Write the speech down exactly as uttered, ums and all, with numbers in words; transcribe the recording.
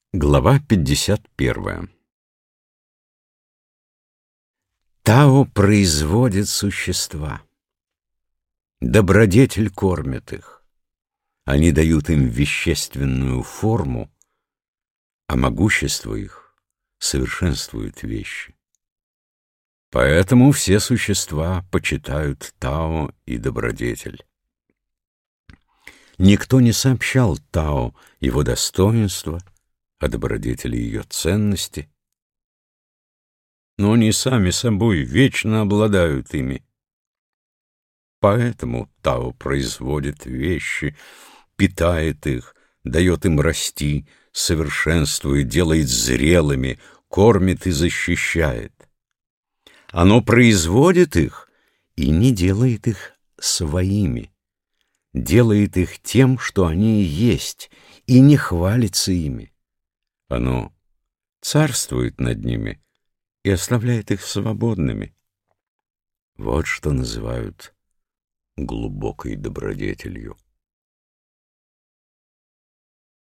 Глава пятьдесят первая. Тао производит существа. Добродетель кормит их. Они дают им вещественную форму, а могущество их совершенствует вещи. Поэтому все существа почитают Тао и добродетель. Никто не сообщал Тао его достоинства, а добродетели ее ценности, но они сами собой вечно обладают ими. Поэтому Тао производит вещи, питает их, дает им расти, совершенствует, делает зрелыми, кормит и защищает. Оно производит их и не делает их своими, делает их тем, что они и есть, и не хвалится ими. Оно царствует над ними и оставляет их свободными. Вот что называют глубокой добродетелью.